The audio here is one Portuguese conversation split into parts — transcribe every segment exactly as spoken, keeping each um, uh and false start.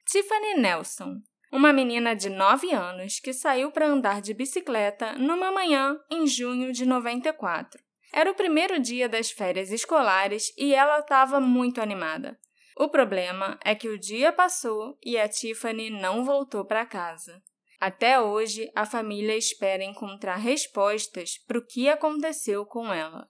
Tiffany Nelson, uma menina de nove anos que saiu para andar de bicicleta numa manhã em junho de noventa e quatro. Era o primeiro dia das férias escolares e ela estava muito animada. O problema é que o dia passou e a Tiffany não voltou para casa. Até hoje, a família espera encontrar respostas para o que aconteceu com ela.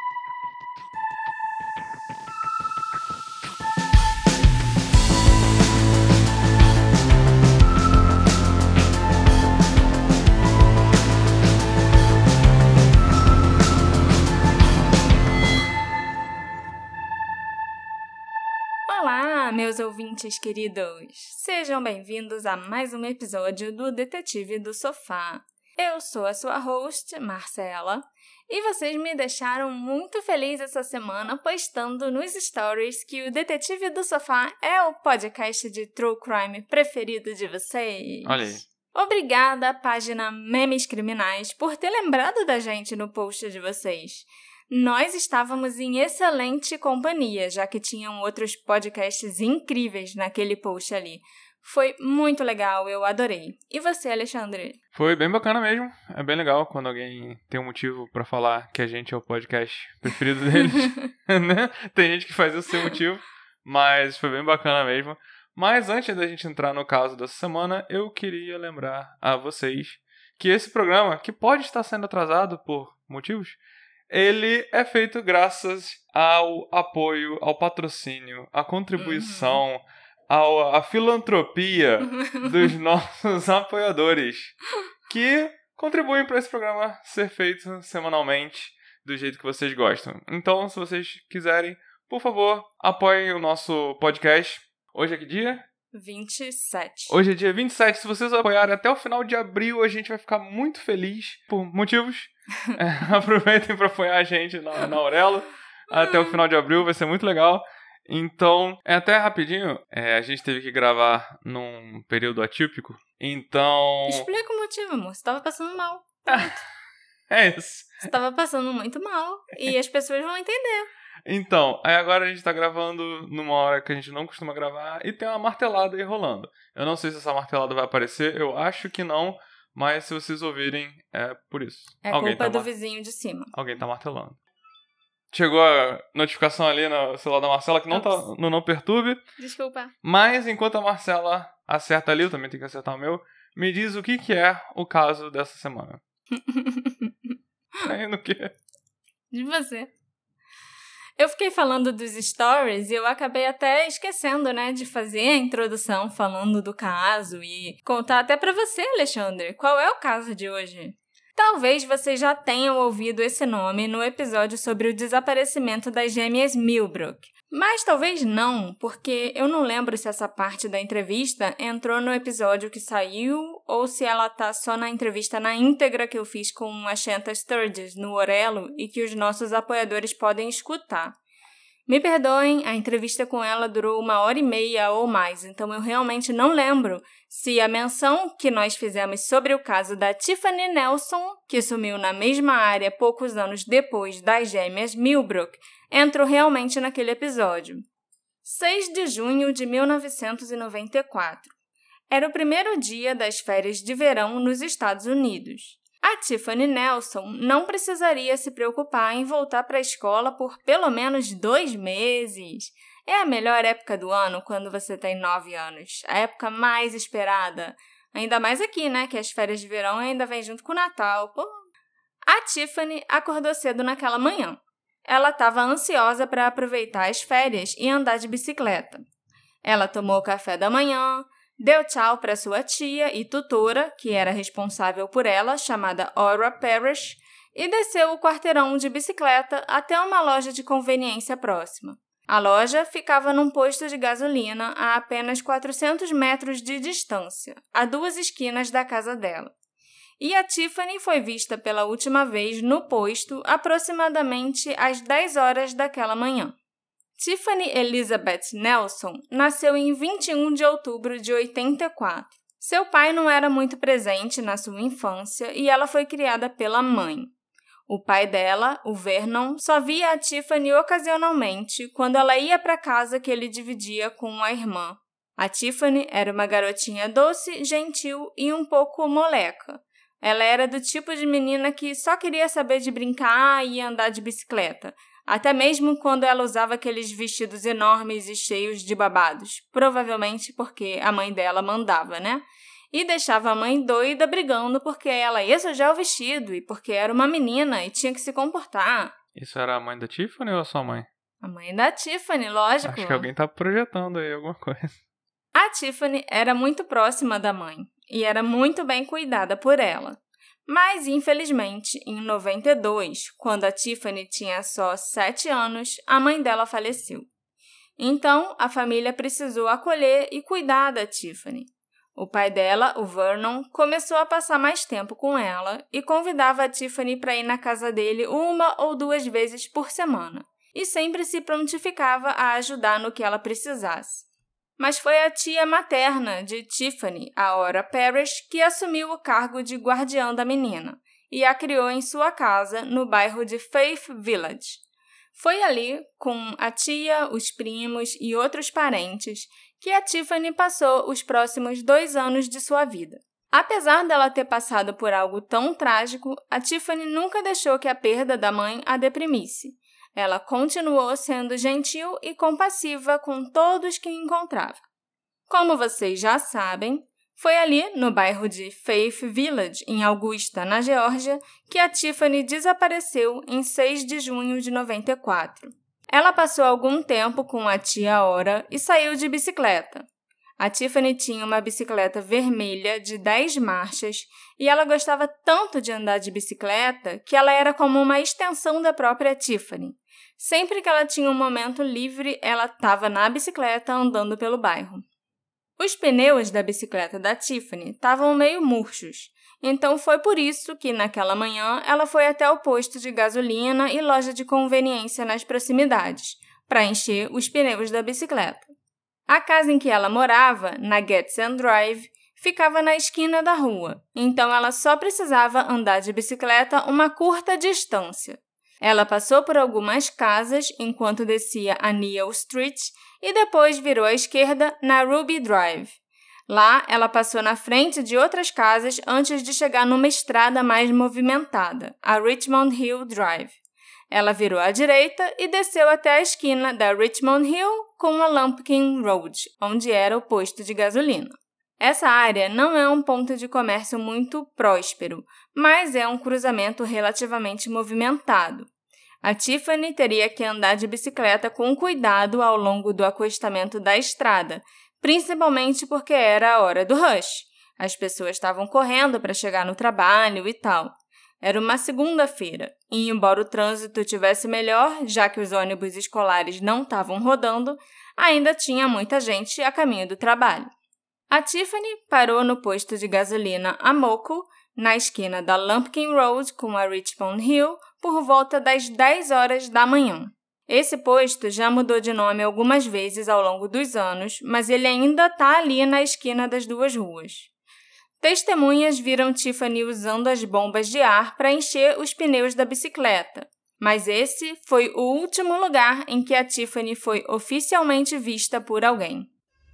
Olá, meus ouvintes queridos! Sejam bem-vindos a mais um episódio do Detetive do Sofá. Eu sou a sua host, Marcela, e vocês me deixaram muito feliz essa semana postando nos stories que o Detetive do Sofá é o podcast de true crime preferido de vocês. Olha aí. Obrigada, página Memes Criminais, por ter lembrado da gente no post de vocês. Nós estávamos em excelente companhia, já que tinham outros podcasts incríveis naquele post ali. Foi muito legal, eu adorei. E você, Alexandre? Foi bem bacana mesmo. É bem legal quando alguém tem um motivo pra falar que a gente é o podcast preferido deles. Né? Tem gente que faz isso sem motivo, mas foi bem bacana mesmo. Mas antes da gente entrar no caso dessa semana, eu queria lembrar a vocês que esse programa, que pode estar sendo atrasado por motivos, ele é feito graças ao apoio, ao patrocínio, à contribuição, uhum. ao, à filantropia dos nossos apoiadores, que contribuem para esse programa ser feito semanalmente do jeito que vocês gostam. Então, se vocês quiserem, por favor, apoiem o nosso podcast. Hoje é que dia? vinte e sete. Hoje é dia vinte e sete. Se vocês apoiarem até o final de abril, a gente vai ficar muito feliz por motivos. É, aproveitem para apoiar a gente na, na Aurelo até o final de abril, vai ser muito legal. Então, é até rapidinho, é, a gente teve que gravar num período atípico, então... Explica o motivo, amor. Você tava passando mal. É isso. Você tava passando muito mal e as pessoas vão entender. Então, aí agora a gente tá gravando numa hora que a gente não costuma gravar e tem uma martelada aí rolando. Eu não sei se essa martelada vai aparecer, eu acho que não, mas se vocês ouvirem, é por isso. É Alguém culpa tá do mar... vizinho de cima. Alguém tá martelando. Chegou a notificação ali no celular da Marcela que não Ops. tá no Não Perturbe. Desculpa. Mas enquanto a Marcela acerta ali, eu também tenho que acertar o meu, me diz o que, que é o caso dessa semana. Aí no quê? De você. Eu fiquei falando dos stories e eu acabei até esquecendo, né, de fazer a introdução falando do caso e contar até pra você, Alexandre, qual é o caso de hoje. Talvez vocês já tenham ouvido esse nome no episódio sobre o desaparecimento das gêmeas Millbrook. Mas talvez não, porque eu não lembro se essa parte da entrevista entrou no episódio que saiu ou se ela tá só na entrevista na íntegra que eu fiz com a Shanta Sturges no Orelo e que os nossos apoiadores podem escutar. Me perdoem, a entrevista com ela durou uma hora e meia ou mais, então eu realmente não lembro se a menção que nós fizemos sobre o caso da Tiffany Nelson, que sumiu na mesma área poucos anos depois das gêmeas Millbrook, entrou realmente naquele episódio. seis de junho de mil novecentos e noventa e quatro. Era o primeiro dia das férias de verão nos Estados Unidos. A Tiffany Nelson não precisaria se preocupar em voltar para a escola por pelo menos dois meses. É a melhor época do ano quando você tem nove anos. A época mais esperada. Ainda mais aqui, né? Que as férias de verão ainda vêm junto com o Natal. Pô. A Tiffany acordou cedo naquela manhã. Ela estava ansiosa para aproveitar as férias e andar de bicicleta. Ela tomou o café da manhã, deu tchau para sua tia e tutora, que era responsável por ela, chamada Ora Parrish, e desceu o quarteirão de bicicleta até uma loja de conveniência próxima. A loja ficava num posto de gasolina a apenas quatrocentos metros de distância, a duas esquinas da casa dela. E a Tiffany foi vista pela última vez no posto aproximadamente às dez horas daquela manhã. Tiffany Elizabeth Nelson nasceu em vinte e um de outubro de oitenta e quatro. Seu pai não era muito presente na sua infância e ela foi criada pela mãe. O pai dela, o Vernon, só via a Tiffany ocasionalmente quando ela ia para a casa que ele dividia com a irmã. A Tiffany era uma garotinha doce, gentil e um pouco moleca. Ela era do tipo de menina que só queria saber de brincar e andar de bicicleta, até mesmo quando ela usava aqueles vestidos enormes e cheios de babados, provavelmente porque a mãe dela mandava, né? E deixava a mãe doida brigando porque ela ia sujar o vestido e porque era uma menina e tinha que se comportar. Isso era a mãe da Tiffany ou a sua mãe? A mãe da Tiffany, lógico. Acho que alguém tá projetando aí alguma coisa. A Tiffany era muito próxima da mãe e era muito bem cuidada por ela. Mas, infelizmente, em noventa e dois, quando a Tiffany tinha só sete anos, a mãe dela faleceu. Então, a família precisou acolher e cuidar da Tiffany. O pai dela, o Vernon, começou a passar mais tempo com ela e convidava a Tiffany para ir na casa dele uma ou duas vezes por semana, e sempre se prontificava a ajudar no que ela precisasse. Mas foi a tia materna de Tiffany, a Ora Parrish, que assumiu o cargo de guardiã da menina e a criou em sua casa, no bairro de Faith Village. Foi ali, com a tia, os primos e outros parentes, que a Tiffany passou os próximos dois anos de sua vida. Apesar dela ter passado por algo tão trágico, a Tiffany nunca deixou que a perda da mãe a deprimisse. Ela continuou sendo gentil e compassiva com todos que encontrava. Como vocês já sabem, foi ali, no bairro de Faith Village, em Augusta, na Geórgia, que a Tiffany desapareceu em seis de junho de noventa e quatro. Ela passou algum tempo com a tia Ora e saiu de bicicleta. A Tiffany tinha uma bicicleta vermelha de dez marchas e ela gostava tanto de andar de bicicleta que ela era como uma extensão da própria Tiffany. Sempre que ela tinha um momento livre, ela estava na bicicleta andando pelo bairro. Os pneus da bicicleta da Tiffany estavam meio murchos, então foi por isso que, naquela manhã, ela foi até o posto de gasolina e loja de conveniência nas proximidades, para encher os pneus da bicicleta. A casa em que ela morava, na Gadsden Drive, ficava na esquina da rua, então ela só precisava andar de bicicleta uma curta distância. Ela passou por algumas casas enquanto descia a Neal Street e depois virou à esquerda na Ruby Drive. Lá, ela passou na frente de outras casas antes de chegar numa estrada mais movimentada, a Richmond Hill Drive. Ela virou à direita e desceu até a esquina da Richmond Hill com a Lumpkin Road, onde era o posto de gasolina. Essa área não é um ponto de comércio muito próspero, mas é um cruzamento relativamente movimentado. A Tiffany teria que andar de bicicleta com cuidado ao longo do acostamento da estrada, principalmente porque era a hora do rush. As pessoas estavam correndo para chegar no trabalho e tal. Era uma segunda-feira, e embora o trânsito tivesse melhor, já que os ônibus escolares não estavam rodando, ainda tinha muita gente a caminho do trabalho. A Tiffany parou no posto de gasolina Amoco, na esquina da Lumpkin Road com a Richmond Hill, por volta das dez horas da manhã. Esse posto já mudou de nome algumas vezes ao longo dos anos, mas ele ainda está ali na esquina das duas ruas. Testemunhas viram Tiffany usando as bombas de ar para encher os pneus da bicicleta, mas esse foi o último lugar em que a Tiffany foi oficialmente vista por alguém.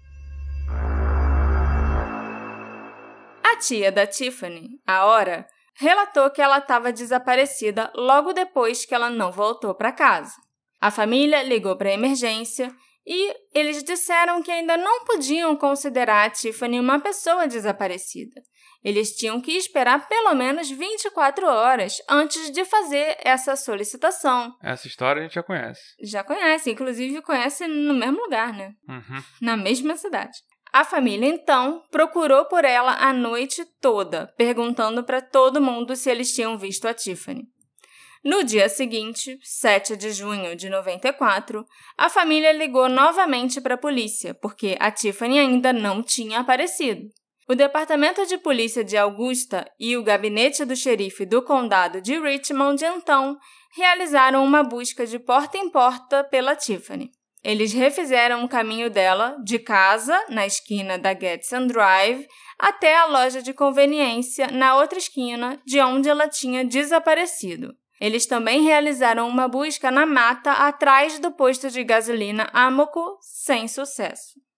A tia da Tiffany, a Ora, relatou que ela estava desaparecida logo depois que ela não voltou para casa. A família ligou para a emergência e eles disseram que ainda não podiam considerar a Tiffany uma pessoa desaparecida. Eles tinham que esperar pelo menos vinte e quatro horas antes de fazer essa solicitação. Essa história a gente já conhece. Já conhece, inclusive conhece no mesmo lugar, né? Uhum. Na mesma cidade. A família, então, procurou por ela a noite toda, perguntando para todo mundo se eles tinham visto a Tiffany. No dia seguinte, sete de junho de noventa e quatro, a família ligou novamente para a polícia, porque a Tiffany ainda não tinha aparecido. O Departamento de Polícia de Augusta e o gabinete do xerife do condado de Richmond, então, realizaram uma busca de porta em porta pela Tiffany. Eles refizeram o caminho dela, de casa, na esquina da Gadsden Drive, até a loja de conveniência, na outra esquina, de onde ela tinha desaparecido. Eles também realizaram uma busca na mata atrás do posto de gasolina Amoco, sem sucesso.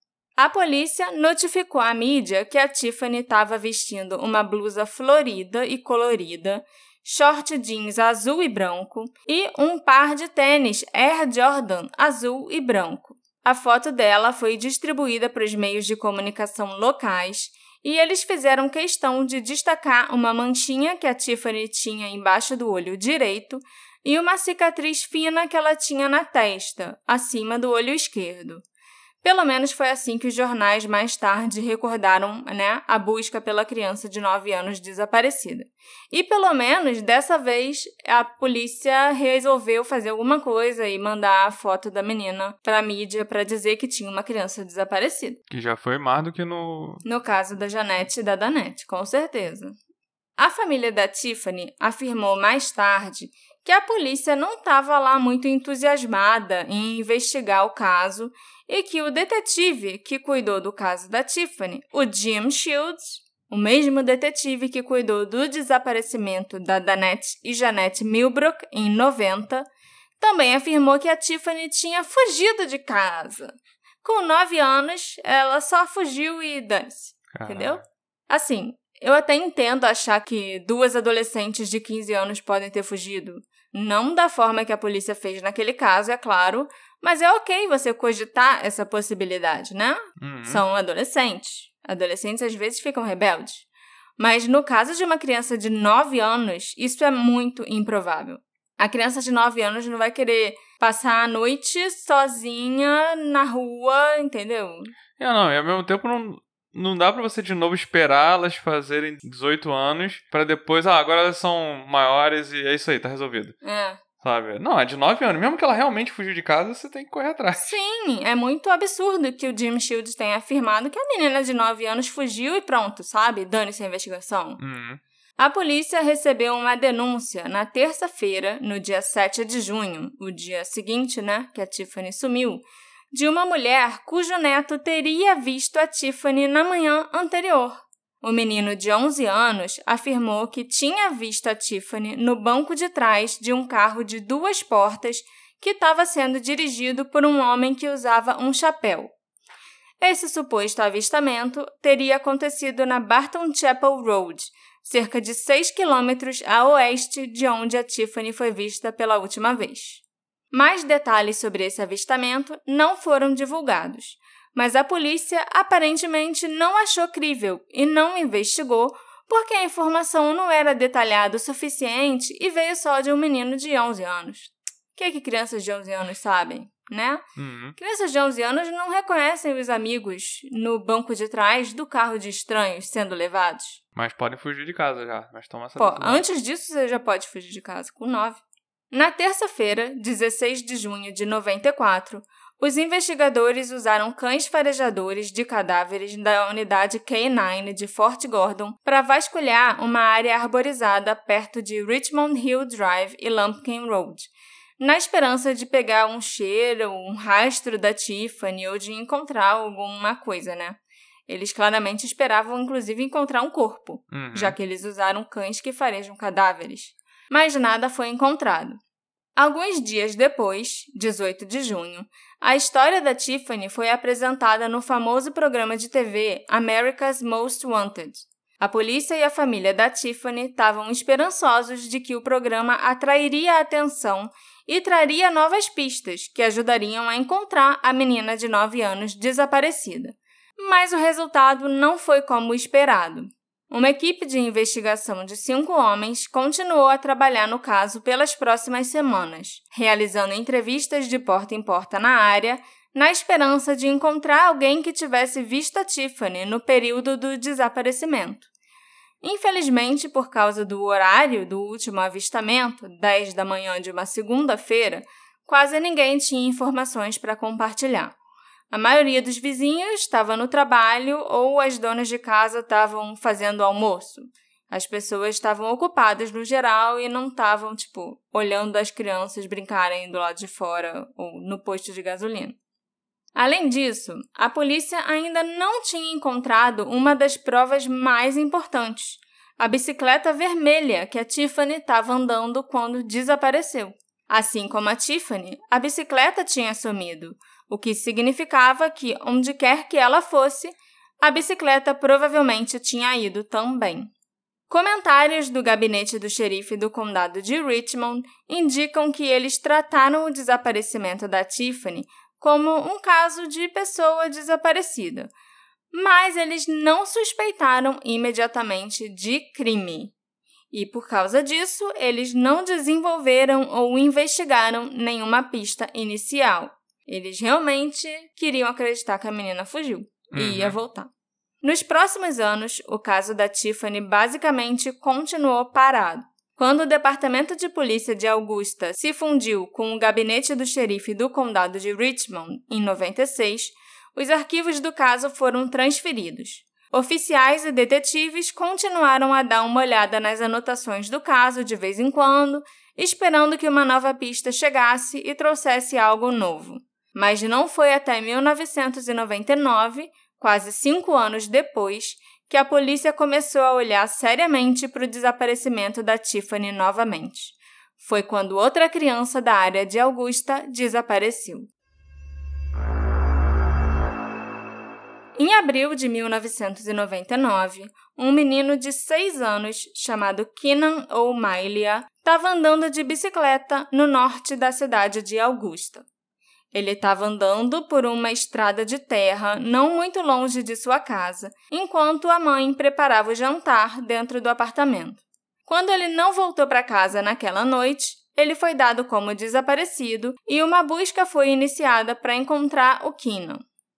A polícia notificou à mídia que a Tiffany estava vestindo uma blusa florida e colorida, short jeans azul e branco e um par de tênis Air Jordan azul e branco. A foto dela foi distribuída para os meios de comunicação locais e eles fizeram questão de destacar uma manchinha que a Tiffany tinha embaixo do olho direito e uma cicatriz fina que ela tinha na testa, acima do olho esquerdo. Pelo menos foi assim que os jornais mais tarde recordaram, né, a busca pela criança de nove anos desaparecida. E pelo menos dessa vez a polícia resolveu fazer alguma coisa e mandar a foto da menina para a mídia para dizer que tinha uma criança desaparecida. Que já foi mais do que no... No caso da Janete e da Danette, com certeza. A família da Tiffany afirmou mais tarde que a polícia não estava lá muito entusiasmada em investigar o caso e que o detetive que cuidou do caso da Tiffany, o Jim Shields, o mesmo detetive que cuidou do desaparecimento da Danette e Janette Millbrook em noventa, também afirmou que a Tiffany tinha fugido de casa. Com nove anos, ela só fugiu e dane-se, entendeu? Assim, eu até entendo achar que duas adolescentes de quinze anos podem ter fugido. Não da forma que a polícia fez naquele caso, é claro, mas é ok você cogitar essa possibilidade, né? Uhum. São adolescentes. Adolescentes às vezes ficam rebeldes. Mas no caso de uma criança de nove anos, isso é muito improvável. A criança de nove anos não vai querer passar a noite sozinha na rua, entendeu? É, não, e ao mesmo tempo não... Não dá pra você de novo esperar elas fazerem dezoito anos pra depois, ah, agora elas são maiores e é isso aí, tá resolvido. É. Sabe? Não, é de nove anos. Mesmo que ela realmente fugiu de casa, você tem que correr atrás. Sim, é muito absurdo que o Jim Shields tenha afirmado que a menina de nove anos fugiu e pronto, sabe? Dane-se a investigação. Uhum. A polícia recebeu uma denúncia na terça-feira, no dia sete de junho, o dia seguinte, né, que a Tiffany sumiu, de uma mulher cujo neto teria visto a Tiffany na manhã anterior. O menino de onze anos afirmou que tinha visto a Tiffany no banco de trás de um carro de duas portas que estava sendo dirigido por um homem que usava um chapéu. Esse suposto avistamento teria acontecido na Barton Chapel Road, cerca de seis quilômetros a oeste de onde a Tiffany foi vista pela última vez. Mais detalhes sobre esse avistamento não foram divulgados, mas a polícia aparentemente não achou crível e não investigou porque a informação não era detalhada o suficiente e veio só de um menino de onze anos. O que, é que crianças de onze anos sabem, né? Uhum. Crianças de onze anos não reconhecem os amigos no banco de trás do carro de estranhos sendo levados. Mas podem fugir de casa já, mas toma essa Pô, decisão. antes disso você já pode fugir de casa, com nove. Na terça-feira, dezesseis de junho de noventa e quatro, os investigadores usaram cães farejadores de cadáveres da unidade K nove de Fort Gordon para vasculhar uma área arborizada perto de Richmond Hill Drive e Lumpkin Road, na esperança de pegar um cheiro, um rastro da Tiffany ou de encontrar alguma coisa, né? Eles claramente esperavam, inclusive, encontrar um corpo, Uhum. já que eles usaram cães que farejam cadáveres. Mas nada foi encontrado. Alguns dias depois, dezoito de junho, a história da Tiffany foi apresentada no famoso programa de T V America's Most Wanted. A polícia e a família da Tiffany estavam esperançosos de que o programa atrairia a atenção e traria novas pistas que ajudariam a encontrar a menina de nove anos desaparecida. Mas o resultado não foi como esperado. Uma equipe de investigação de cinco homens continuou a trabalhar no caso pelas próximas semanas, realizando entrevistas de porta em porta na área, na esperança de encontrar alguém que tivesse visto a Tiffany no período do desaparecimento. Infelizmente, por causa do horário do último avistamento, dez da manhã de uma segunda-feira, quase ninguém tinha informações para compartilhar. A maioria dos vizinhos estava no trabalho ou as donas de casa estavam fazendo almoço. As pessoas estavam ocupadas no geral e não estavam, tipo, olhando as crianças brincarem do lado de fora ou no posto de gasolina. Além disso, a polícia ainda não tinha encontrado uma das provas mais importantes, a bicicleta vermelha que a Tiffany estava andando quando desapareceu. Assim como a Tiffany, a bicicleta tinha sumido. o que significava que, onde quer que ela fosse, a bicicleta provavelmente tinha ido também. Comentários do gabinete do xerife do condado de Richmond indicam que eles trataram o desaparecimento da Tiffany como um caso de pessoa desaparecida, mas eles não suspeitaram imediatamente de crime. E, por causa disso, eles não desenvolveram ou investigaram nenhuma pista inicial. Eles realmente queriam acreditar que a menina fugiu e uhum. ia voltar. Nos próximos anos, o caso da Tiffany basicamente continuou parado. Quando o Departamento de Polícia de Augusta se fundiu com o gabinete do xerife do condado de Richmond em noventa e seis, os arquivos do caso foram transferidos. Oficiais e detetives continuaram a dar uma olhada nas anotações do caso de vez em quando, esperando que uma nova pista chegasse e trouxesse algo novo. Mas não foi até mil novecentos e noventa e nove, quase cinco anos depois, que a polícia começou a olhar seriamente para o desaparecimento da Tiffany novamente. Foi quando outra criança da área de Augusta desapareceu. Em abril de mil novecentos e noventa e nove, um menino de seis anos, chamado Keenan O'Malley, estava andando de bicicleta no norte da cidade de Augusta. Ele estava andando por uma estrada de terra não muito longe de sua casa, enquanto a mãe preparava o jantar dentro do apartamento. Quando ele não voltou para casa naquela noite, ele foi dado como desaparecido e uma busca foi iniciada para encontrar o Keenan.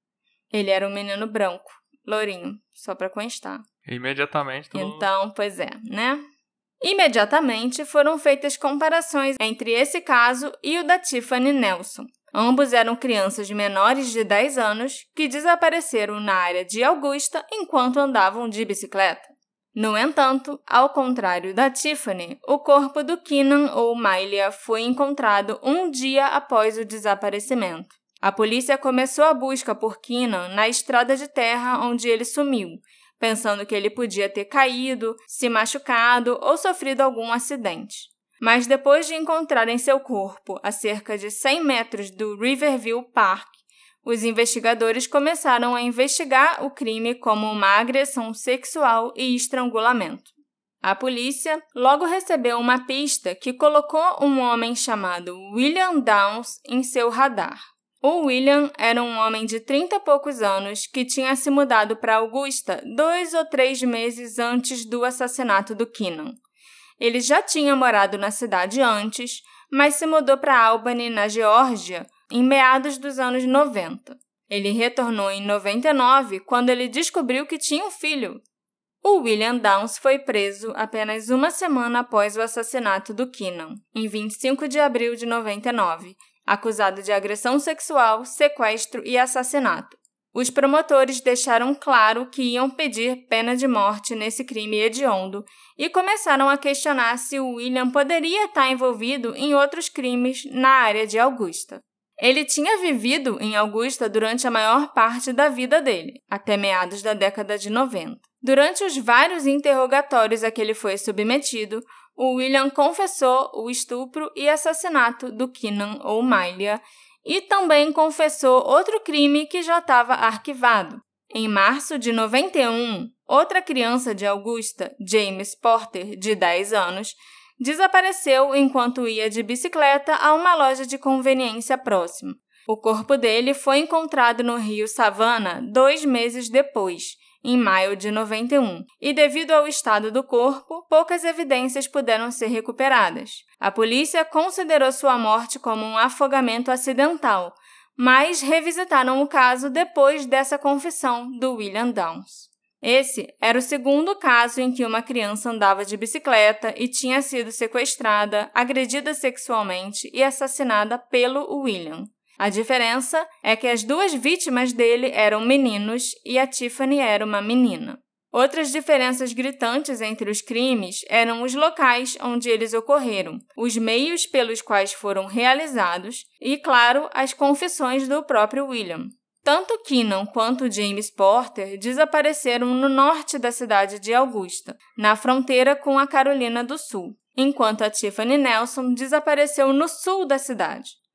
Ele era um menino branco, lourinho, só para constar. Imediatamente todo mundo... Então, pois é, né? Imediatamente foram feitas comparações entre esse caso e o da Tiffany Nelson. Ambos eram crianças menores de dez anos que desapareceram na área de Augusta enquanto andavam de bicicleta. No entanto, ao contrário da Tiffany, o corpo do Keenan O'Malley foi encontrado um dia após o desaparecimento. A polícia começou a busca por Keenan na estrada de terra onde ele sumiu, pensando que ele podia ter caído, se machucado ou sofrido algum acidente. Mas depois de encontrarem seu corpo a cerca de cem metros do Riverview Park, os investigadores começaram a investigar o crime como uma agressão sexual e estrangulamento. A polícia logo recebeu uma pista que colocou um homem chamado William Downs em seu radar. O William era um homem de trinta e poucos anos que tinha se mudado para Augusta dois ou três meses antes do assassinato do Keenan. Ele já tinha morado na cidade antes, mas se mudou para Albany, na Geórgia, em meados dos anos noventa. Ele retornou em noventa e nove, quando ele descobriu que tinha um filho. O William Downs foi preso apenas uma semana após o assassinato do Keenan, em vinte e cinco de abril de noventa e nove, acusado de agressão sexual, sequestro e assassinato. Os promotores deixaram claro que iam pedir pena de morte nesse crime hediondo e começaram a questionar se o William poderia estar envolvido em outros crimes na área de Augusta. Ele tinha vivido em Augusta durante a maior parte da vida dele, até meados da década de noventa. Durante os vários interrogatórios a que ele foi submetido, o William confessou o estupro e assassinato do Keenan O'Malley e também confessou outro crime que já estava arquivado. Em março de noventa e um, outra criança de Augusta, James Porter, de dez anos, desapareceu enquanto ia de bicicleta a uma loja de conveniência próxima. O corpo dele foi encontrado no rio Savannah dois meses depois, em maio de noventa e um, e devido ao estado do corpo, poucas evidências puderam ser recuperadas. A polícia considerou sua morte como um afogamento acidental, mas revisitaram o caso depois dessa confissão do William Downs. Esse era o segundo caso em que uma criança andava de bicicleta e tinha sido sequestrada, agredida sexualmente e assassinada pelo William. A diferença é que as duas vítimas dele eram meninos e a Tiffany era uma menina. Outras diferenças gritantes entre os crimes eram os locais onde eles ocorreram, os meios pelos quais foram realizados e, claro, as confissões do próprio William. Tanto Keenan quanto James Porter desapareceram no norte da cidade de Augusta, na fronteira com a Carolina do Sul, enquanto a Tiffany Nelson desapareceu no sul da cidade.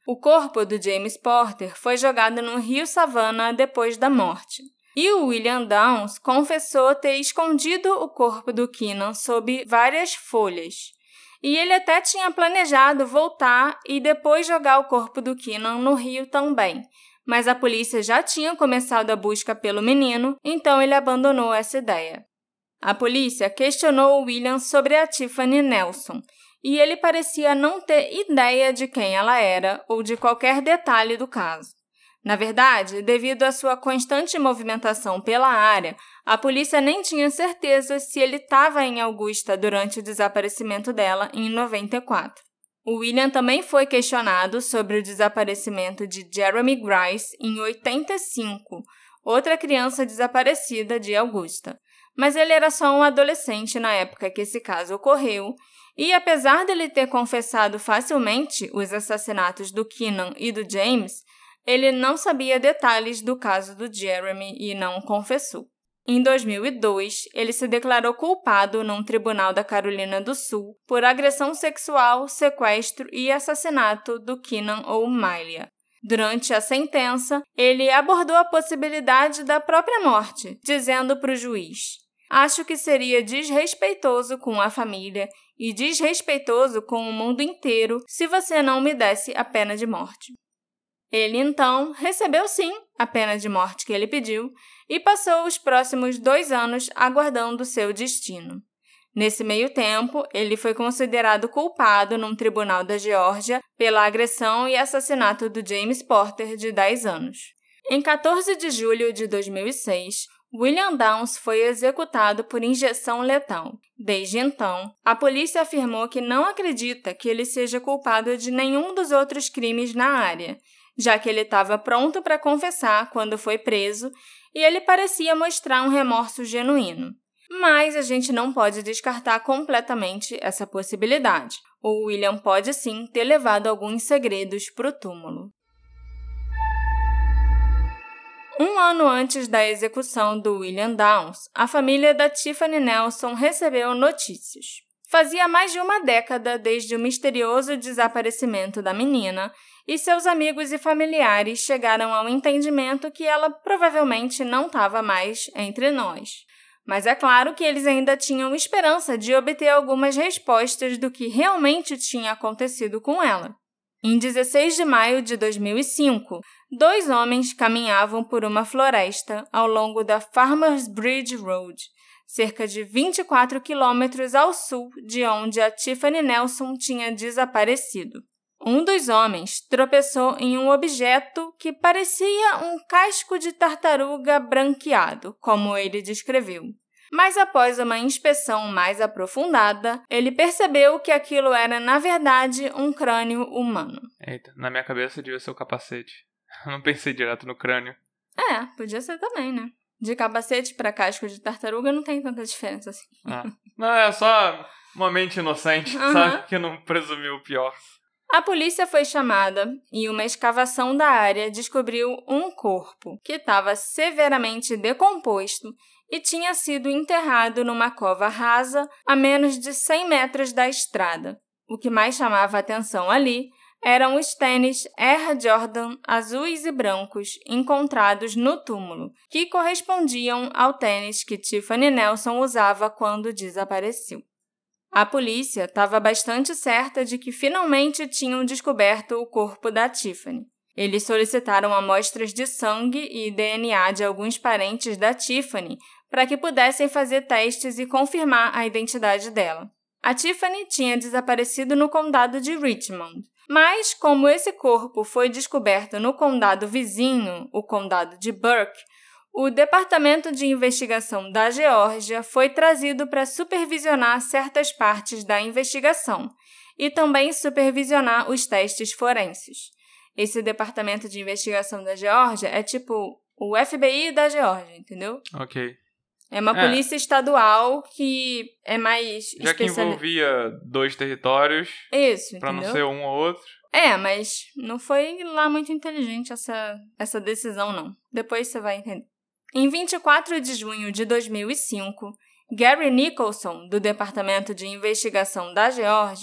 O corpo do James Porter foi jogado no rio Savannah depois da morte. E o William Downs confessou ter escondido o corpo do Keenan sob várias folhas. E ele até tinha planejado voltar e depois jogar o corpo do Keenan no rio também. Mas a polícia já tinha começado a busca pelo menino, então ele abandonou essa ideia. A polícia questionou o William sobre a Tiffany Nelson, e ele parecia não ter ideia de quem ela era ou de qualquer detalhe do caso. Na verdade, devido à sua constante movimentação pela área, a polícia nem tinha certeza se ele estava em Augusta durante o desaparecimento dela em noventa e quatro. O William também foi questionado sobre o desaparecimento de Jeremy Grice em oitenta e cinco, outra criança desaparecida de Augusta. Mas ele era só um adolescente na época que esse caso ocorreu, e apesar dele ter confessado facilmente os assassinatos do Keenan e do James, ele não sabia detalhes do caso do Jeremy e não confessou. Em dois mil e dois, ele se declarou culpado num tribunal da Carolina do Sul por agressão sexual, sequestro e assassinato do Keenan O'Malley. Durante a sentença, ele abordou a possibilidade da própria morte, dizendo para o juiz: "Acho que seria desrespeitoso com a família e desrespeitoso com o mundo inteiro se você não me desse a pena de morte." Ele, então, recebeu sim a pena de morte que ele pediu e passou os próximos dois anos aguardando seu destino. Nesse meio tempo, ele foi considerado culpado num tribunal da Geórgia pela agressão e assassinato do James Porter, de dez anos. Em quatorze de julho de dois mil e seis, William Downs foi executado por injeção letal. Desde então, a polícia afirmou que não acredita que ele seja culpado de nenhum dos outros crimes na área, já que ele estava pronto para confessar quando foi preso e ele parecia mostrar um remorso genuíno. Mas a gente não pode descartar completamente essa possibilidade. O William pode sim ter levado alguns segredos para o túmulo. Um ano antes da execução do William Downs, a família da Tiffany Nelson recebeu notícias. Fazia mais de uma década desde o misterioso desaparecimento da menina e seus amigos e familiares chegaram ao entendimento que ela provavelmente não estava mais entre nós. Mas é claro que eles ainda tinham esperança de obter algumas respostas do que realmente tinha acontecido com ela. Em dezesseis de maio de dois mil e cinco, dois homens caminhavam por uma floresta ao longo da Farmers Bridge Road, cerca de vinte e quatro quilômetros ao sul de onde a Tiffany Nelson tinha desaparecido. Um dos homens tropeçou em um objeto que parecia um casco de tartaruga branqueado, como ele descreveu. Mas após uma inspeção mais aprofundada, ele percebeu que aquilo era, na verdade, um crânio humano. Eita, na minha cabeça devia ser o capacete. Eu não pensei direto no crânio. É, podia ser também, né? De capacete para casco de tartaruga não tem tanta diferença assim. Ah. Não, é só uma mente inocente, uhum. Sabe? Que não presumiu o pior. A polícia foi chamada e uma escavação da área descobriu um corpo que estava severamente decomposto e tinha sido enterrado numa cova rasa a menos de cem metros da estrada. O que mais chamava a atenção ali eram os tênis Air Jordan azuis e brancos encontrados no túmulo, que correspondiam ao tênis que Tiffany Nelson usava quando desapareceu. A polícia estava bastante certa de que finalmente tinham descoberto o corpo da Tiffany. Eles solicitaram amostras de sangue e D N A de alguns parentes da Tiffany para que pudessem fazer testes e confirmar a identidade dela. A Tiffany tinha desaparecido no condado de Richmond, mas como esse corpo foi descoberto no condado vizinho, o condado de Burke, o Departamento de Investigação da Geórgia foi trazido para supervisionar certas partes da investigação e também supervisionar os testes forenses. Esse Departamento de Investigação da Geórgia é tipo o F B I da Geórgia, entendeu? Ok. É uma é. polícia estadual que é mais... Já que envolvia dois territórios. Isso, pra entendeu? Não ser um ou outro. É, mas não foi lá muito inteligente essa, essa decisão, não. Depois você vai entender. Em vinte e quatro de junho de dois mil e cinco, Gary Nicholson, do Departamento de Investigação da Geórgia,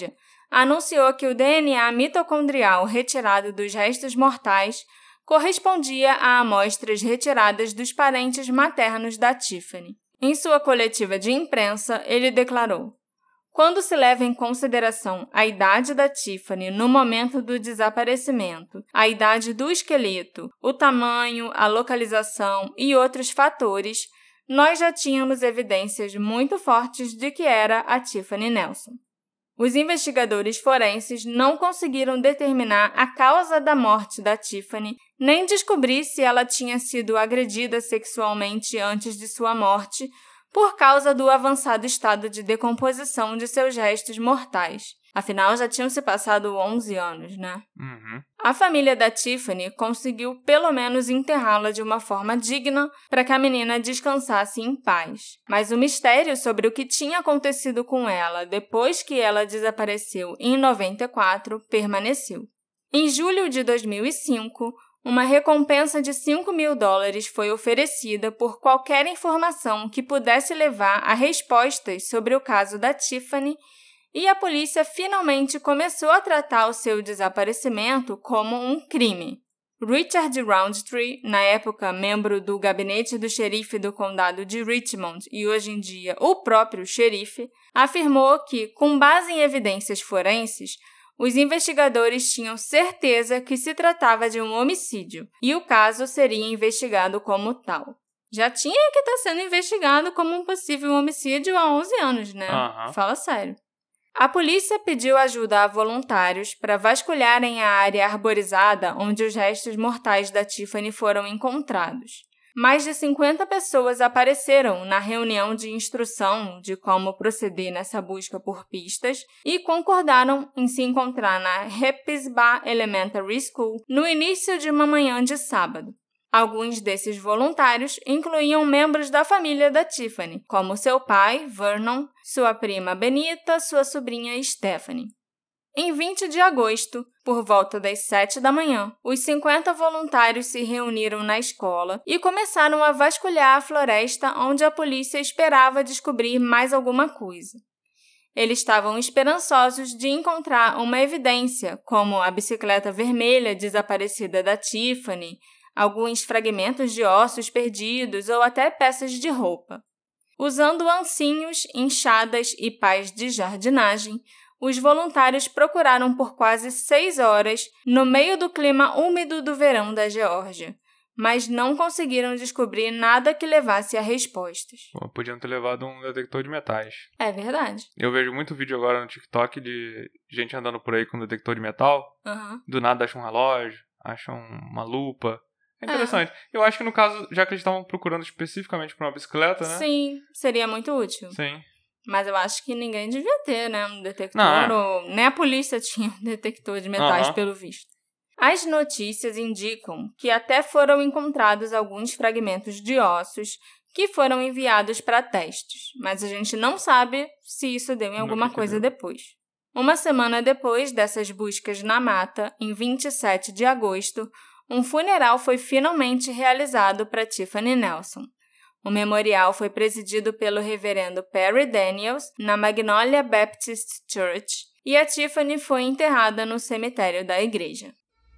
anunciou que o D N A mitocondrial retirado dos restos mortais correspondia a amostras retiradas dos parentes maternos da Tiffany. Em sua coletiva de imprensa, ele declarou: "Quando se leva em consideração a idade da Tiffany no momento do desaparecimento, a idade do esqueleto, o tamanho, a localização e outros fatores, nós já tínhamos evidências muito fortes de que era a Tiffany Nelson." Os investigadores forenses não conseguiram determinar a causa da morte da Tiffany, nem descobrir se ela tinha sido agredida sexualmente antes de sua morte, por causa do avançado estado de decomposição de seus restos mortais. Afinal, já tinham se passado onze anos, né? Uhum. A família da Tiffany conseguiu pelo menos enterrá-la de uma forma digna para que a menina descansasse em paz. Mas o mistério sobre o que tinha acontecido com ela depois que ela desapareceu em noventa e quatro permaneceu. Em julho de dois mil e cinco, uma recompensa de cinco mil dólares foi oferecida por qualquer informação que pudesse levar a respostas sobre o caso da Tiffany, e a polícia finalmente começou a tratar o seu desaparecimento como um crime. Richard Roundtree, na época membro do gabinete do xerife do condado de Richmond e hoje em dia o próprio xerife, afirmou que, com base em evidências forenses, os investigadores tinham certeza que se tratava de um homicídio e o caso seria investigado como tal. Já tinha que estar sendo investigado como um possível homicídio há onze anos, né? Uhum. Fala sério. A polícia pediu ajuda a voluntários para vasculharem a área arborizada onde os restos mortais da Tiffany foram encontrados. Mais de cinquenta pessoas apareceram na reunião de instrução de como proceder nessa busca por pistas e concordaram em se encontrar na Hepzibah Elementary School no início de uma manhã de sábado. Alguns desses voluntários incluíam membros da família da Tiffany, como seu pai, Vernon, sua prima Benita, sua sobrinha Stephanie. Em vinte de agosto, por volta das sete da manhã, os cinquenta voluntários se reuniram na escola e começaram a vasculhar a floresta onde a polícia esperava descobrir mais alguma coisa. Eles estavam esperançosos de encontrar uma evidência, como a bicicleta vermelha desaparecida da Tiffany, alguns fragmentos de ossos perdidos ou até peças de roupa. Usando ancinhos, enxadas e pás de jardinagem, os voluntários procuraram por quase seis horas no meio do clima úmido do verão da Geórgia, mas não conseguiram descobrir nada que levasse a respostas. Pô, podiam ter levado um detector de metais. É verdade. Eu vejo muito vídeo agora no TikTok de gente andando por aí com detector de metal. Uhum. Do nada acham um relógio, acham uma lupa. É interessante. É. Eu acho que no caso, já que eles estavam procurando especificamente para uma bicicleta, né? Sim, seria muito útil. Sim. Mas eu acho que ninguém devia ter, né, um detector, Não, ou nem a polícia tinha um detector de metais, uhum. pelo visto. As notícias indicam que até foram encontrados alguns fragmentos de ossos que foram enviados para testes, mas a gente não sabe se isso deu em alguma coisa depois. Uma semana depois dessas buscas na mata, em vinte e sete de agosto, um funeral foi finalmente realizado para Tiffany Nelson. O memorial foi presidido pelo reverendo Perry Daniels, na Magnolia Baptist Church, e a Tiffany foi enterrada no cemitério da igreja.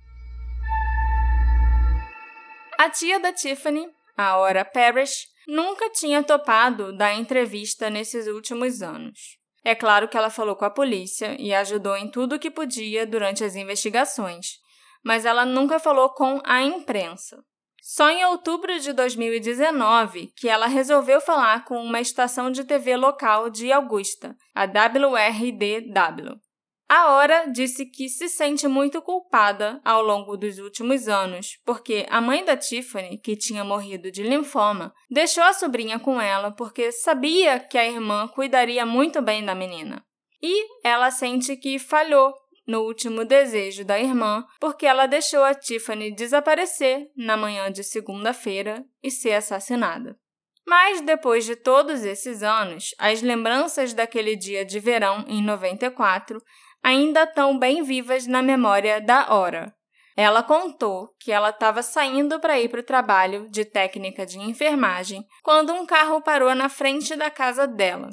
A tia da Tiffany, a Ora Parrish, nunca tinha topado dar entrevista nesses últimos anos. É claro que ela falou com a polícia e ajudou em tudo o que podia durante as investigações, mas ela nunca falou com a imprensa. Só em outubro de dois mil e dezenove que ela resolveu falar com uma estação de T V local de Augusta, a W R D W. A Ora disse que se sente muito culpada ao longo dos últimos anos, porque a mãe da Tiffany, que tinha morrido de linfoma, deixou a sobrinha com ela porque sabia que a irmã cuidaria muito bem da menina. E ela sente que falhou no último desejo da irmã, porque ela deixou a Tiffany desaparecer na manhã de segunda-feira e ser assassinada. Mas, depois de todos esses anos, as lembranças daquele dia de verão, em noventa e quatro, ainda estão bem vivas na memória da Ora. Ela contou que ela estava saindo para ir para o trabalho de técnica de enfermagem quando um carro parou na frente da casa dela.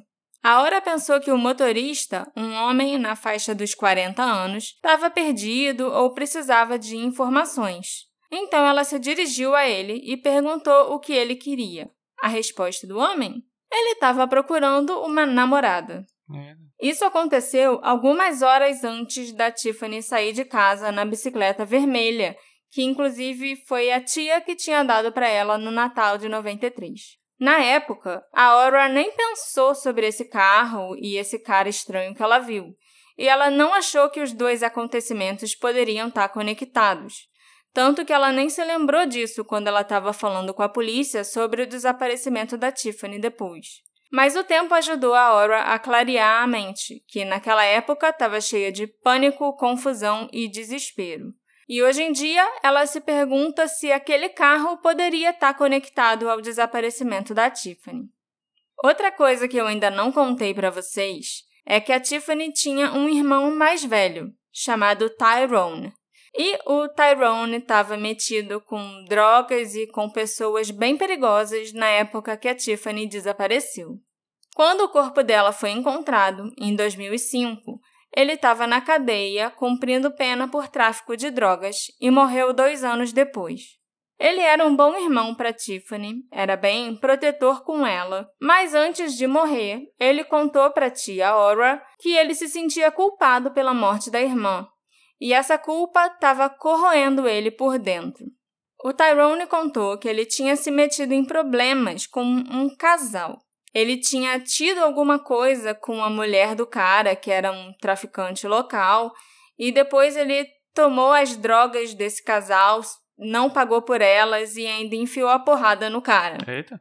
A Aura pensou que o motorista, um homem na faixa dos quarenta anos, estava perdido ou precisava de informações. Então ela se dirigiu a ele e perguntou o que ele queria. A resposta do homem? Ele estava procurando uma namorada. É. Isso aconteceu algumas horas antes da Tiffany sair de casa na bicicleta vermelha, que inclusive foi a tia que tinha dado para ela no Natal de noventa e três. Na época, a Aura nem pensou sobre esse carro e esse cara estranho que ela viu, e ela não achou que os dois acontecimentos poderiam estar conectados, tanto que ela nem se lembrou disso quando ela estava falando com a polícia sobre o desaparecimento da Tiffany depois. Mas o tempo ajudou a Aura a clarear a mente, que naquela época estava cheia de pânico, confusão e desespero. E hoje em dia, ela se pergunta se aquele carro poderia estar conectado ao desaparecimento da Tiffany. Outra coisa que eu ainda não contei para vocês é que a Tiffany tinha um irmão mais velho, chamado Tyrone. E o Tyrone estava metido com drogas e com pessoas bem perigosas na época que a Tiffany desapareceu. Quando o corpo dela foi encontrado, em dois mil e cinco, ele estava na cadeia cumprindo pena por tráfico de drogas e morreu dois anos depois. Ele era um bom irmão para Tiffany, era bem protetor com ela, mas antes de morrer, ele contou para a tia Aura que ele se sentia culpado pela morte da irmã, e essa culpa estava corroendo ele por dentro. O Tyrone contou que ele tinha se metido em problemas com um casal. Ele tinha tido alguma coisa com a mulher do cara, que era um traficante local, e depois ele tomou as drogas desse casal, não pagou por elas e ainda enfiou a porrada no cara. Eita.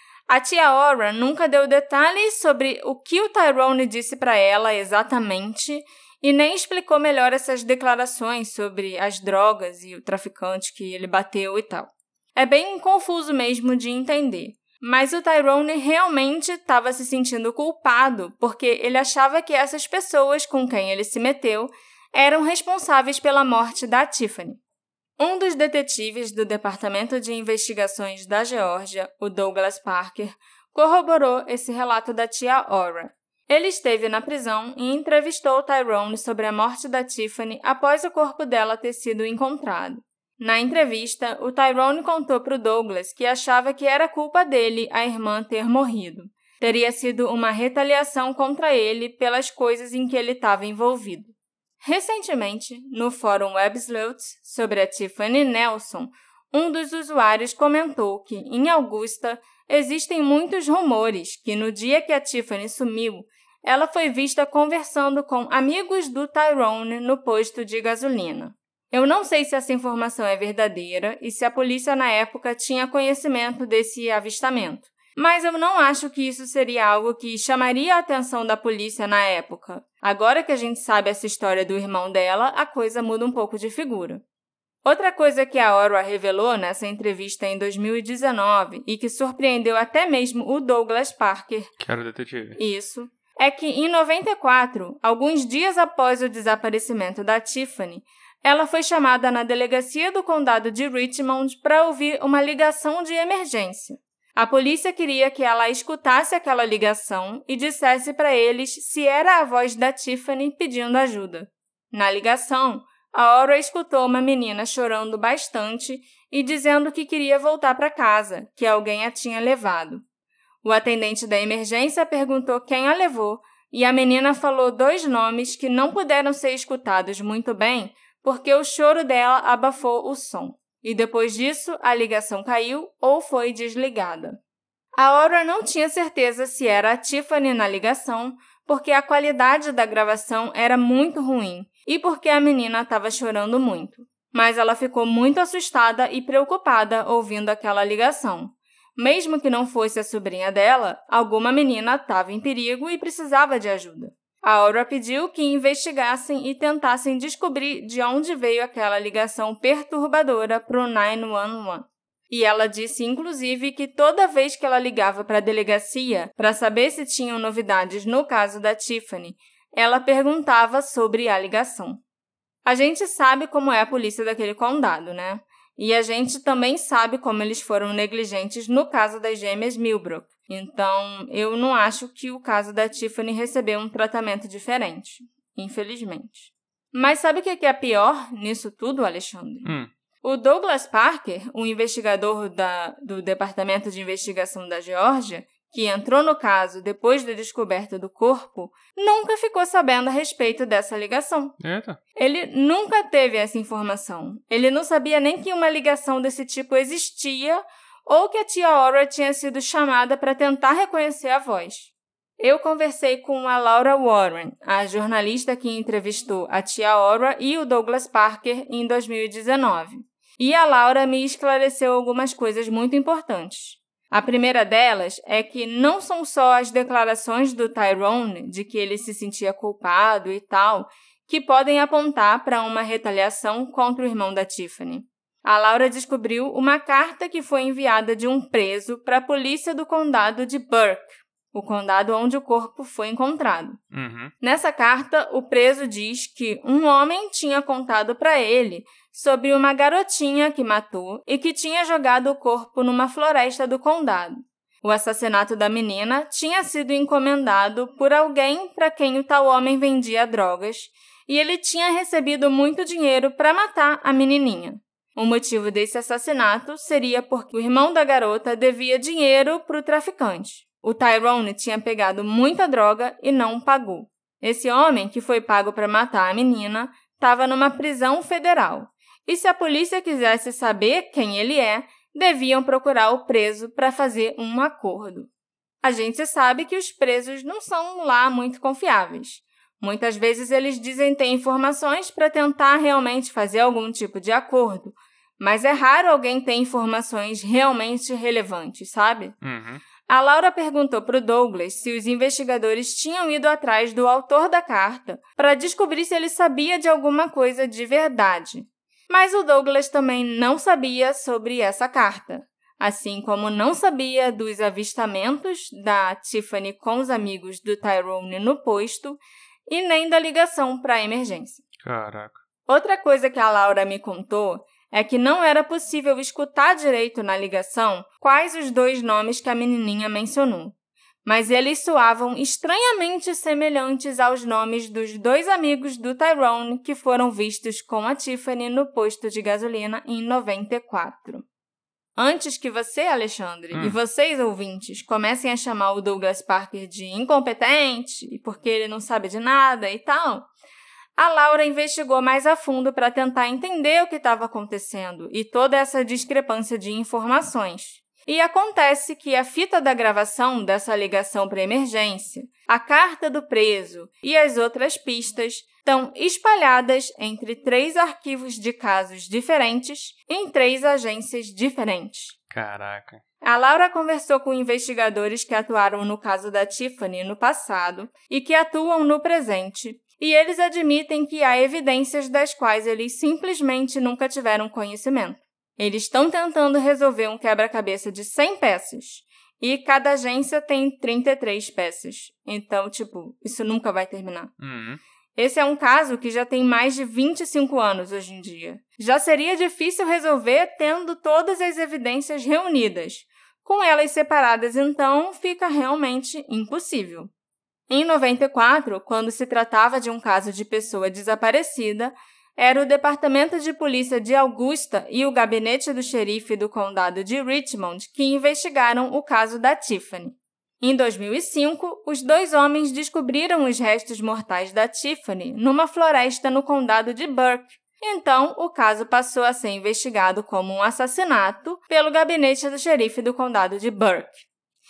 A tia Aura nunca deu detalhes sobre o que o Tyrone disse para ela exatamente e nem explicou melhor essas declarações sobre as drogas e o traficante que ele bateu e tal. É bem confuso mesmo de entender. Mas o Tyrone realmente estava se sentindo culpado porque ele achava que essas pessoas com quem ele se meteu eram responsáveis pela morte da Tiffany. Um dos detetives do Departamento de Investigações da Geórgia, o Douglas Parker, corroborou esse relato da tia Aura. Ele esteve na prisão e entrevistou o Tyrone sobre a morte da Tiffany após o corpo dela ter sido encontrado. Na entrevista, o Tyrone contou para o Douglas que achava que era culpa dele a irmã ter morrido. Teria sido uma retaliação contra ele pelas coisas em que ele estava envolvido. Recentemente, no fórum WebSleuths sobre a Tiffany Nelson, um dos usuários comentou que, em Augusta, existem muitos rumores que no dia que a Tiffany sumiu, ela foi vista conversando com amigos do Tyrone no posto de gasolina. Eu não sei se essa informação é verdadeira e se a polícia na época tinha conhecimento desse avistamento, mas eu não acho que isso seria algo que chamaria a atenção da polícia na época. Agora que a gente sabe essa história do irmão dela, a coisa muda um pouco de figura. Outra coisa que a Aura revelou nessa entrevista em dois mil e dezenove e que surpreendeu até mesmo o Douglas Parker, que era o detetive. Isso, é que em noventa e quatro, alguns dias após o desaparecimento da Tiffany, ela foi chamada na delegacia do condado de Richmond para ouvir uma ligação de emergência. A polícia queria que ela escutasse aquela ligação e dissesse para eles se era a voz da Tiffany pedindo ajuda. Na ligação, a Aura escutou uma menina chorando bastante e dizendo que queria voltar para casa, que alguém a tinha levado. O atendente da emergência perguntou quem a levou e a menina falou dois nomes que não puderam ser escutados muito bem porque o choro dela abafou o som. E depois disso, a ligação caiu ou foi desligada. A Aura não tinha certeza se era a Tiffany na ligação, porque a qualidade da gravação era muito ruim e porque a menina estava chorando muito. Mas ela ficou muito assustada e preocupada ouvindo aquela ligação. Mesmo que não fosse a sobrinha dela, alguma menina estava em perigo e precisava de ajuda. A Aura pediu que investigassem e tentassem descobrir de onde veio aquela ligação perturbadora para o nove um um. E ela disse, inclusive, que toda vez que ela ligava para a delegacia para saber se tinham novidades no caso da Tiffany, ela perguntava sobre a ligação. A gente sabe como é a polícia daquele condado, né? E a gente também sabe como eles foram negligentes no caso das gêmeas Milbrook. Então, eu não acho que o caso da Tiffany recebeu um tratamento diferente, infelizmente. Mas sabe o que é pior nisso tudo, Alexandre? Hum. O Douglas Parker, o investigador da, do Departamento de Investigação da Geórgia, que entrou no caso depois da descoberta do corpo, nunca ficou sabendo a respeito dessa ligação. Eita. Ele nunca teve essa informação. Ele não sabia nem que uma ligação desse tipo existia ou que a tia Aura tinha sido chamada para tentar reconhecer a voz. Eu conversei com a Laura Warren, a jornalista que entrevistou a tia Aura e o Douglas Parker em dois mil e dezenove. E a Laura me esclareceu algumas coisas muito importantes. A primeira delas é que não são só as declarações do Tyrone de que ele se sentia culpado e tal, que podem apontar para uma retaliação contra o irmão da Tiffany. A Laura descobriu uma carta que foi enviada de um preso para a polícia do condado de Burke, o condado onde o corpo foi encontrado. Uhum. Nessa carta, o preso diz que um homem tinha contado para ele sobre uma garotinha que matou e que tinha jogado o corpo numa floresta do condado. O assassinato da menina tinha sido encomendado por alguém para quem o tal homem vendia drogas e ele tinha recebido muito dinheiro para matar a menininha. O motivo desse assassinato seria porque o irmão da garota devia dinheiro para o traficante. O Tyrone tinha pegado muita droga e não pagou. Esse homem, que foi pago para matar a menina, estava numa prisão federal. E se a polícia quisesse saber quem ele é, deviam procurar o preso para fazer um acordo. A gente sabe que os presos não são lá muito confiáveis. Muitas vezes eles dizem ter informações para tentar realmente fazer algum tipo de acordo, mas é raro alguém ter informações realmente relevantes, sabe? Uhum. A Laura perguntou para o Douglas se os investigadores tinham ido atrás do autor da carta para descobrir se ele sabia de alguma coisa de verdade. Mas o Douglas também não sabia sobre essa carta, assim como não sabia dos avistamentos da Tiffany com os amigos do Tyrone no posto e nem da ligação para a emergência. Caraca. Outra coisa que a Laura me contou é que não era possível escutar direito na ligação quais os dois nomes que a menininha mencionou, mas eles soavam estranhamente semelhantes aos nomes dos dois amigos do Tyrone que foram vistos com a Tiffany no posto de gasolina em noventa e quatro. Antes que você, Alexandre, hum. e vocês, ouvintes, comecem a chamar o Douglas Parker de incompetente porque ele não sabe de nada e tal, a Laura investigou mais a fundo para tentar entender o que estava acontecendo e toda essa discrepância de informações. E acontece que a fita da gravação dessa ligação para emergência, a carta do preso e as outras pistas estão espalhadas entre três arquivos de casos diferentes em três agências diferentes. Caraca. A Laura conversou com investigadores que atuaram no caso da Tiffany no passado e que atuam no presente, e eles admitem que há evidências das quais eles simplesmente nunca tiveram conhecimento. Eles estão tentando resolver um quebra-cabeça de cem peças, e cada agência tem trinta e três peças. Então, tipo, isso nunca vai terminar. Uhum. Esse é um caso que já tem mais de vinte e cinco anos hoje em dia. Já seria difícil resolver tendo todas as evidências reunidas. Com elas separadas, então, fica realmente impossível. Em noventa e quatro, quando se tratava de um caso de pessoa desaparecida, era o Departamento de Polícia de Augusta e o gabinete do xerife do condado de Richmond que investigaram o caso da Tiffany. Em dois mil e cinco, os dois homens descobriram os restos mortais da Tiffany numa floresta no condado de Burke. Então, o caso passou a ser investigado como um assassinato pelo gabinete do xerife do condado de Burke.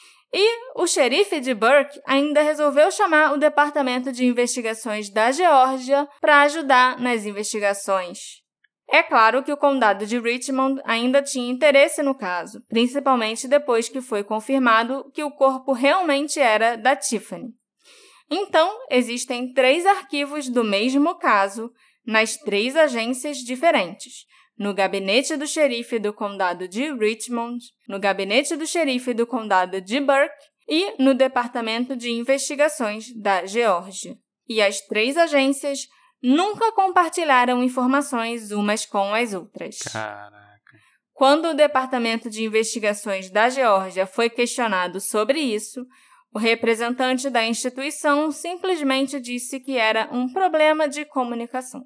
E o xerife de Burke ainda resolveu chamar o Departamento de Investigações da Geórgia para ajudar nas investigações. É claro que o condado de Richmond ainda tinha interesse no caso, principalmente depois que foi confirmado que o corpo realmente era da Tiffany. Então, existem três arquivos do mesmo caso nas três agências diferentes. No gabinete do xerife do condado de Richmond, no gabinete do xerife do condado de Burke e no Departamento de Investigações da Geórgia. E as três agências nunca compartilharam informações umas com as outras. Caraca. Quando o Departamento de Investigações da Geórgia foi questionado sobre isso, o representante da instituição simplesmente disse que era um problema de comunicação.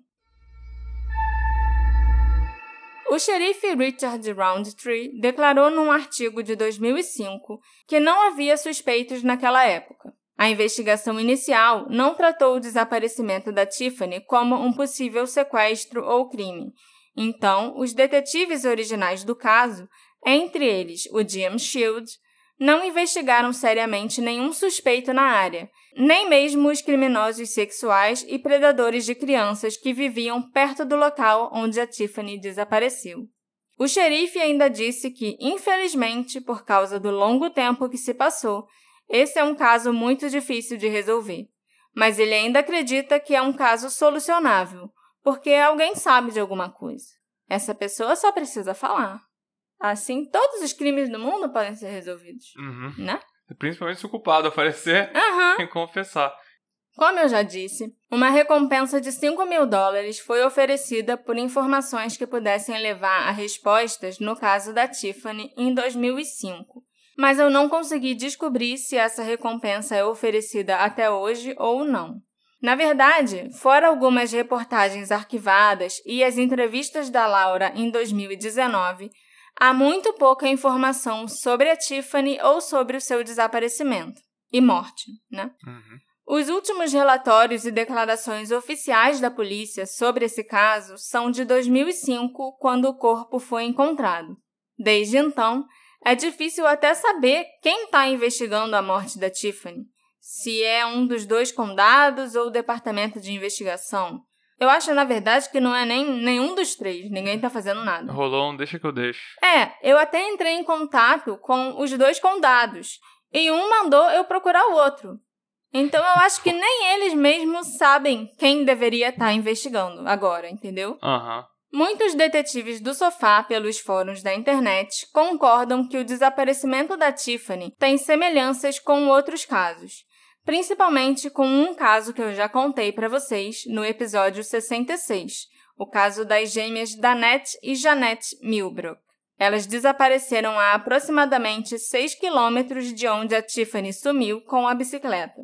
O xerife Richard Roundtree declarou num artigo de dois mil e cinco que não havia suspeitos naquela época. A investigação inicial não tratou o desaparecimento da Tiffany como um possível sequestro ou crime. Então, os detetives originais do caso, entre eles o Jim Shield, não investigaram seriamente nenhum suspeito na área, nem mesmo os criminosos sexuais e predadores de crianças que viviam perto do local onde a Tiffany desapareceu. O xerife ainda disse que, infelizmente, por causa do longo tempo que se passou, esse é um caso muito difícil de resolver. Mas ele ainda acredita que é um caso solucionável, porque alguém sabe de alguma coisa. Essa pessoa só precisa falar. Assim, todos os crimes do mundo podem ser resolvidos, Uhum. né? Principalmente se o culpado aparecer Uhum. e confessar. Como eu já disse, uma recompensa de cinco mil dólares foi oferecida por informações que pudessem levar a respostas no caso da Tiffany em dois mil e cinco. Mas eu não consegui descobrir se essa recompensa é oferecida até hoje ou não. Na verdade, fora algumas reportagens arquivadas e as entrevistas da Laura em dois mil e dezenove, há muito pouca informação sobre a Tiffany ou sobre o seu desaparecimento e morte, né? Uhum. Os últimos relatórios e declarações oficiais da polícia sobre esse caso são de dois mil e cinco, quando o corpo foi encontrado. Desde então, é difícil até saber quem está investigando a morte da Tiffany, se é um dos dois condados ou o departamento de investigação. Eu acho, na verdade, que não é nem nenhum dos três, ninguém está fazendo nada. Rolou um deixa que eu deixo. É, eu até entrei em contato com os dois condados, e um mandou eu procurar o outro. Então eu acho que nem eles mesmos sabem quem deveria estar investigando agora, entendeu? Aham. Uhum. Muitos detetives do sofá pelos fóruns da internet concordam que o desaparecimento da Tiffany tem semelhanças com outros casos, principalmente com um caso que eu já contei para vocês no episódio sessenta e seis, o caso das gêmeas Danette e Janette Milbrook. Elas desapareceram a aproximadamente seis quilômetros de onde a Tiffany sumiu com a bicicleta.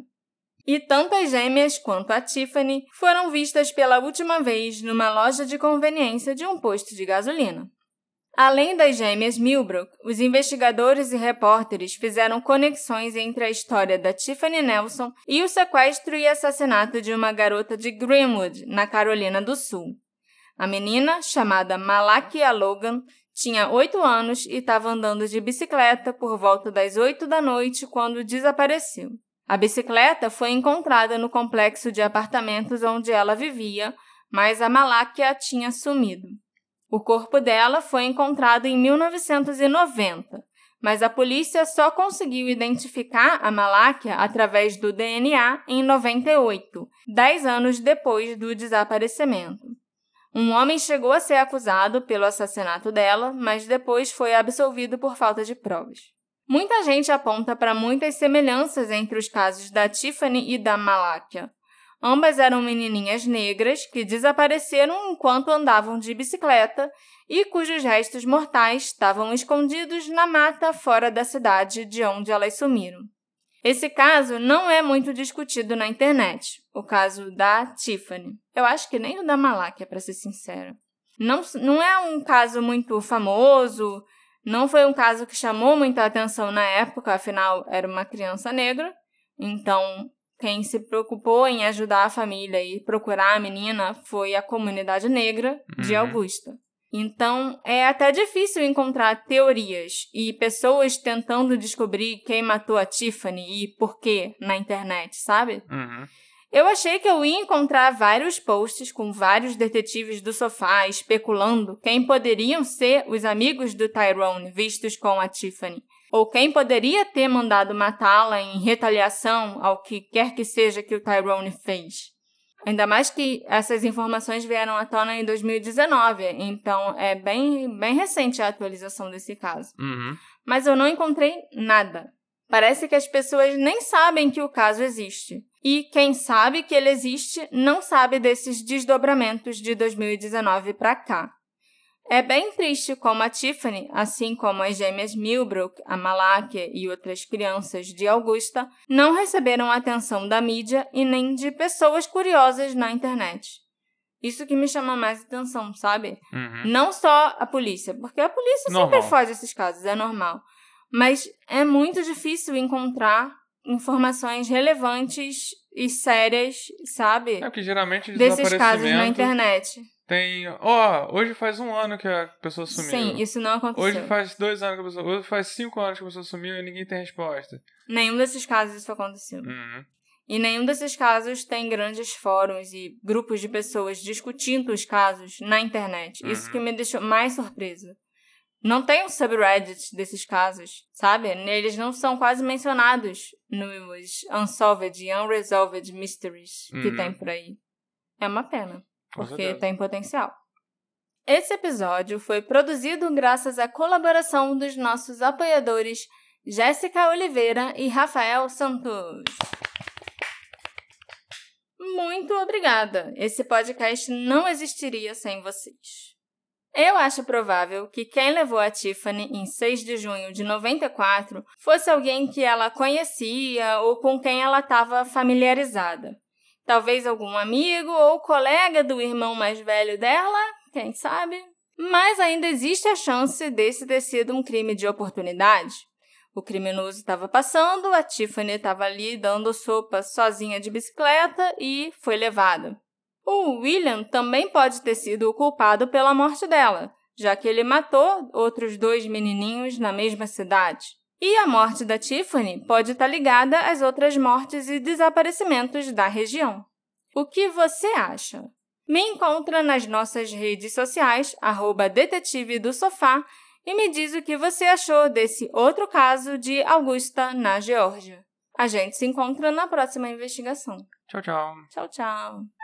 E tanto as gêmeas quanto a Tiffany foram vistas pela última vez numa loja de conveniência de um posto de gasolina. Além das gêmeas Milbrook, os investigadores e repórteres fizeram conexões entre a história da Tiffany Nelson e o sequestro e assassinato de uma garota de Greenwood, na Carolina do Sul. A menina, chamada Malakia Logan, tinha oito anos e estava andando de bicicleta por volta das oito da noite quando desapareceu. A bicicleta foi encontrada no complexo de apartamentos onde ela vivia, mas a Malakia tinha sumido. O corpo dela foi encontrado em mil novecentos e noventa, mas a polícia só conseguiu identificar a Malakia através do D N A em noventa e oito, dez anos depois do desaparecimento. Um homem chegou a ser acusado pelo assassinato dela, mas depois foi absolvido por falta de provas. Muita gente aponta para muitas semelhanças entre os casos da Tiffany e da Malakia. Ambas eram menininhas negras que desapareceram enquanto andavam de bicicleta e cujos restos mortais estavam escondidos na mata fora da cidade de onde elas sumiram. Esse caso não é muito discutido na internet, o caso da Tiffany. Eu acho que nem o da Malakia, para ser sincera. Não, não é um caso muito famoso, não foi um caso que chamou muita atenção na época, afinal era uma criança negra. Então, quem se preocupou em ajudar a família e procurar a menina foi a comunidade negra de Uhum. Augusta. Então, é até difícil encontrar teorias e pessoas tentando descobrir quem matou a Tiffany e por quê na internet, sabe? Uhum. Eu achei que eu ia encontrar vários posts com vários detetives do sofá especulando quem poderiam ser os amigos do Tyrone vistos com a Tiffany, ou quem poderia ter mandado matá-la em retaliação ao que quer que seja que o Tyrone fez. Ainda mais que essas informações vieram à tona em dois mil e dezenove, então é bem, bem recente a atualização desse caso. Uhum. Mas eu não encontrei nada. Parece que as pessoas nem sabem que o caso existe. E quem sabe que ele existe não sabe desses desdobramentos de dois mil e dezenove para cá. É bem triste como a Tiffany, assim como as gêmeas Millbrook, a Malakia e outras crianças de Augusta, não receberam atenção da mídia e nem de pessoas curiosas na internet. Isso que me chama mais atenção, sabe? Uhum. Não só a polícia, porque a polícia Normal. sempre foge desses casos, é normal. Mas é muito difícil encontrar informações relevantes e sérias, sabe? É porque geralmente desses casos na desaparecimento internet. tem... Ó, oh, hoje faz um ano que a pessoa sumiu. Sim, isso não aconteceu. Hoje faz dois anos que a pessoa... Hoje faz cinco anos que a pessoa sumiu e ninguém tem resposta. Nenhum desses casos isso aconteceu. Uhum. E nenhum desses casos tem grandes fóruns e grupos de pessoas discutindo os casos na internet. Uhum. Isso que me deixou mais surpresa. Não tem um subreddit desses casos, sabe? Eles não são quase mencionados nos Unsolved e Unresolved Mysteries que Uhum. tem por aí. É uma pena, Com porque certeza. tem potencial. Esse episódio foi produzido graças à colaboração dos nossos apoiadores Jéssica Oliveira e Rafael Santos. Muito obrigada! Esse podcast não existiria sem vocês. Eu acho provável que quem levou a Tiffany em seis de junho de noventa e quatro fosse alguém que ela conhecia ou com quem ela estava familiarizada. Talvez algum amigo ou colega do irmão mais velho dela, quem sabe? Mas ainda existe a chance desse ter sido um crime de oportunidade. O criminoso estava passando, a Tiffany estava ali dando sopa sozinha de bicicleta e foi levada. O William também pode ter sido o culpado pela morte dela, já que ele matou outros dois menininhos na mesma cidade. E a morte da Tiffany pode estar ligada às outras mortes e desaparecimentos da região. O que você acha? Me encontra nas nossas redes sociais, arroba detetive do sofá, e me diz o que você achou desse outro caso de Augusta, na Geórgia. A gente se encontra na próxima investigação. Tchau, tchau. Tchau, tchau.